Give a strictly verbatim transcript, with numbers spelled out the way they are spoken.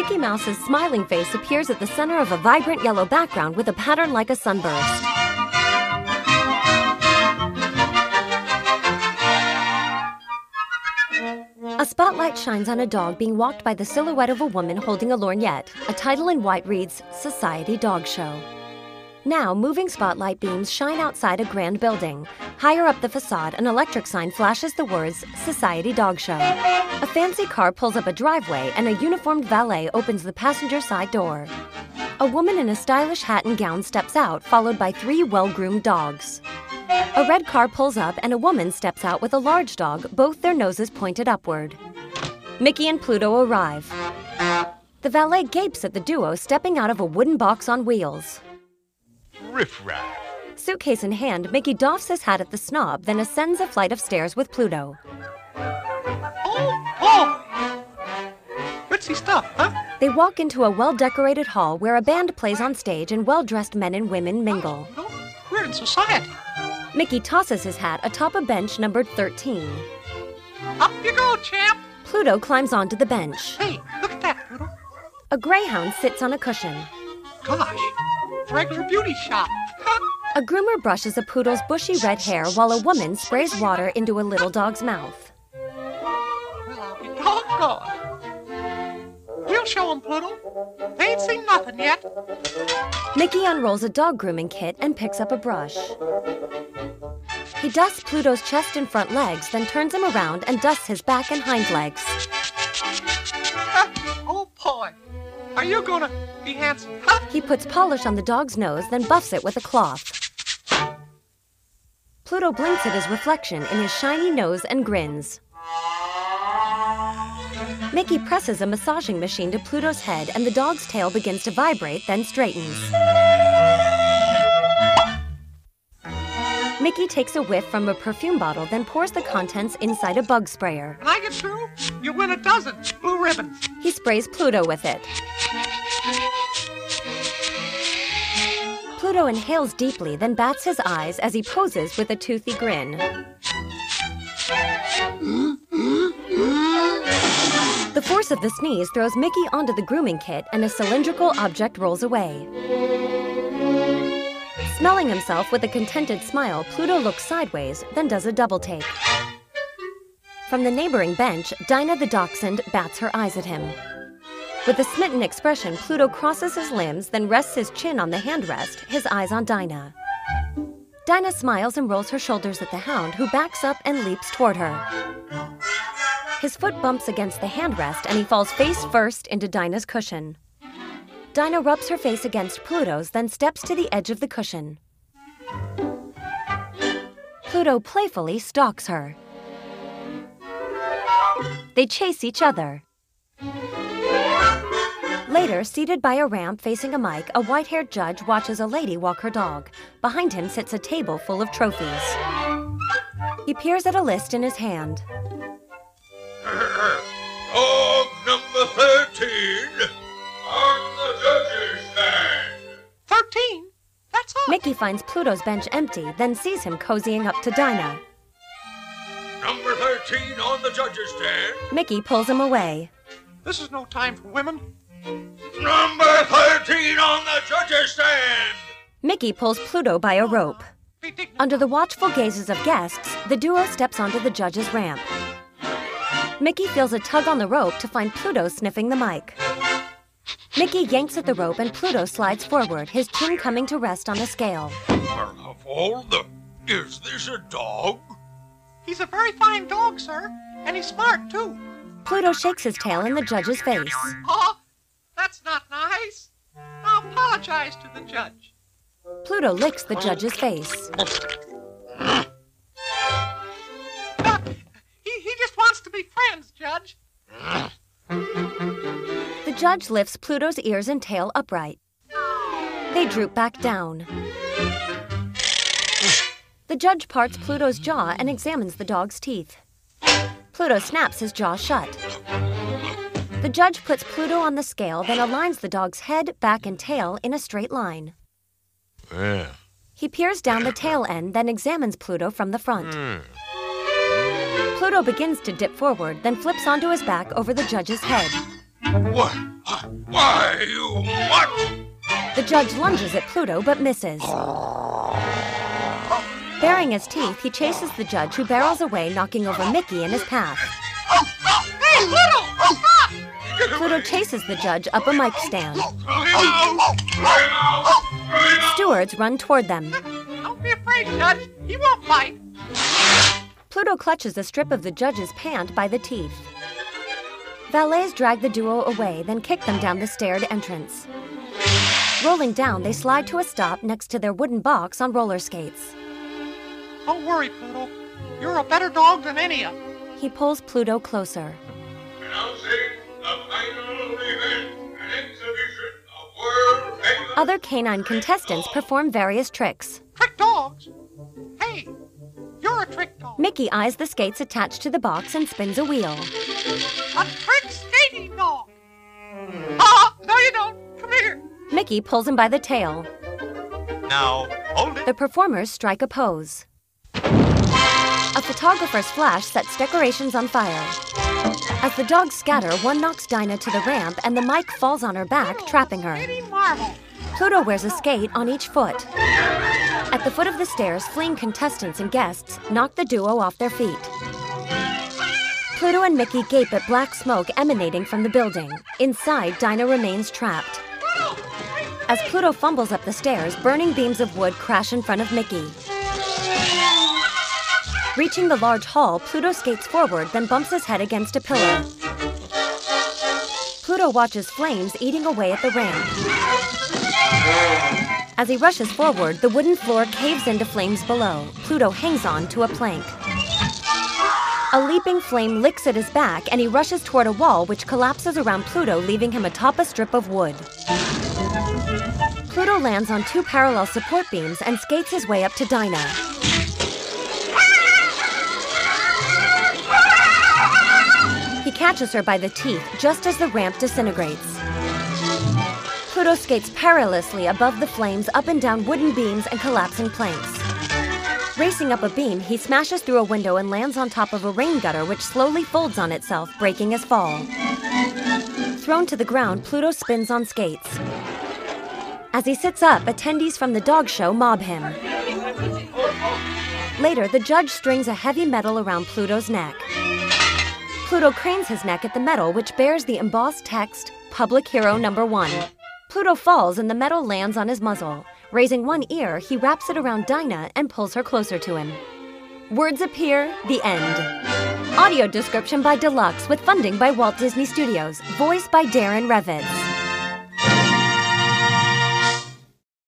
Mickey Mouse's smiling face appears at the center of a vibrant yellow background with a pattern like a sunburst. A spotlight shines on a dog being walked by the silhouette of a woman holding a lorgnette. A title in white reads, Society Dog Show. Now, moving spotlight beams shine outside a grand building. Higher up the facade, an electric sign flashes the words, Society Dog Show. A fancy car pulls up a driveway and a uniformed valet opens the passenger side door. A woman in a stylish hat and gown steps out, followed by three well-groomed dogs. A red car pulls up and a woman steps out with a large dog, both their noses pointed upward. Mickey and Pluto arrive. The valet gapes at the duo stepping out of a wooden box on wheels. Riff-raff. Suitcase in hand, Mickey doffs his hat at the snob, then ascends a flight of stairs with Pluto. Oh, oh! Ritzy stuff, huh? They walk into a well-decorated hall where a band plays on stage and well-dressed men and women mingle. No, we're in society. Mickey tosses his hat atop a bench numbered thirteen. Up you go, champ! Pluto climbs onto the bench. Hey, look at that, Pluto. A greyhound sits on a cushion. Gosh, regular beauty shop. A groomer brushes a poodle's bushy red hair while a woman sprays water into a little dog's mouth. Well, I'll be doggone. We'll show 'em, Pluto. They ain't seen nothing yet. Mickey unrolls a dog grooming kit and picks up a brush. He dusts Pluto's chest and front legs, then turns him around and dusts his back and hind legs. Oh, boy. Are you gonna be handsome? Huh? He puts polish on the dog's nose, then buffs it with a cloth. Pluto blinks at his reflection in his shiny nose and grins. Mickey presses a massaging machine to Pluto's head and the dog's tail begins to vibrate, then straightens. Mickey takes a whiff from a perfume bottle, then pours the contents inside a bug sprayer. When I get through, you win a dozen blue ribbons. He sprays Pluto with it. Pluto inhales deeply, then bats his eyes as he poses with a toothy grin. The force of the sneeze throws Mickey onto the grooming kit and a cylindrical object rolls away. Smelling himself with a contented smile, Pluto looks sideways, then does a double take. From the neighboring bench, Dinah the dachshund bats her eyes at him. With a smitten expression, Pluto crosses his limbs, then rests his chin on the handrest, his eyes on Dinah. Dinah smiles and rolls her shoulders at the hound, who backs up and leaps toward her. His foot bumps against the handrest and he falls face first into Dinah's cushion. Dinah rubs her face against Pluto's, then steps to the edge of the cushion. Pluto playfully stalks her. They chase each other. Later, seated by a ramp facing a mic, a white-haired judge watches a lady walk her dog. Behind him sits a table full of trophies. He peers at a list in his hand. Dog number thirteen on the judges' stand. Thirteen? That's all. Mickey finds Pluto's bench empty, then sees him cozying up to Dinah. Number thirteen on the judges' stand. Mickey pulls him away. This is no time for women. Number thirteen on the judges' stand. Mickey pulls Pluto by a rope. Under the watchful gazes of guests, the duo steps onto the judge's ramp. Mickey feels a tug on the rope to find Pluto sniffing the mic. Mickey yanks at the rope and Pluto slides forward, his chin coming to rest on a scale. Of all the... Is this a dog? He's a very fine dog, sir. And he's smart, too. Pluto shakes his tail in the judge's face. Oh, that's not nice. I'll apologize to the judge. Pluto licks the judge's face. Uh, he, he just wants to be friends, Judge. The judge lifts Pluto's ears and tail upright. They droop back down. The judge parts Pluto's jaw and examines the dog's teeth. Pluto snaps his jaw shut. The judge puts Pluto on the scale, then aligns the dog's head, back, and tail in a straight line. Yeah. He peers down the tail end, then examines Pluto from the front. Mm. Pluto begins to dip forward, then flips onto his back over the judge's head. What? Why, you what? The judge lunges at Pluto but misses. Baring his teeth, he chases the judge, who barrels away, knocking over Mickey in his path. Hey, Pluto! Stop! Pluto chases the judge up a mic stand. Throw him out! Throw him out! Throw him out! Stewards run toward them. Don't be afraid, Judge. He won't bite. Pluto clutches a strip of the judge's pant by the teeth. Valets drag the duo away, then kick them down the staired entrance. Rolling down, they slide to a stop next to their wooden box on roller skates. Don't worry, Pluto. You're a better dog than any of them. He pulls Pluto closer. Announcing the final event, an exhibition of world famous... Other canine contestants perform various tricks. Trick dogs? Hey, you're a trick dog. Mickey eyes the skates attached to the box and spins a wheel. A trick skating dog. Ah, no you don't. Come here. Mickey pulls him by the tail. Now, hold it. The performers strike a pose. A photographer's flash sets decorations on fire. As the dogs scatter, one knocks Dinah to the ramp and the mic falls on her back, trapping her. Skating marvel. Pluto wears a skate on each foot. At the foot of the stairs, fleeing contestants and guests knock the duo off their feet. Pluto and Mickey gape at black smoke emanating from the building. Inside, Dinah remains trapped. As Pluto fumbles up the stairs, burning beams of wood crash in front of Mickey. Reaching the large hall, Pluto skates forward, then bumps his head against a pillar. Pluto watches flames eating away at the ramp. As he rushes forward, the wooden floor caves into flames below. Pluto hangs on to a plank. A leaping flame licks at his back, and he rushes toward a wall which collapses around Pluto, leaving him atop a strip of wood. Pluto lands on two parallel support beams and skates his way up to Dinah. He catches her by the teeth just as the ramp disintegrates. Pluto skates perilously above the flames, up and down wooden beams and collapsing planks. Racing up a beam, he smashes through a window and lands on top of a rain gutter which slowly folds on itself, breaking his fall. Thrown to the ground, Pluto spins on skates. As he sits up, attendees from the dog show mob him. Later, the judge strings a heavy medal around Pluto's neck. Pluto cranes his neck at the medal, which bears the embossed text, Public Hero Number One. Pluto falls and the medal lands on his muzzle. Raising one ear, he wraps it around Dinah and pulls her closer to him. Words appear, the end. Audio description by Deluxe with funding by Walt Disney Studios. Voice by Darren Revitz.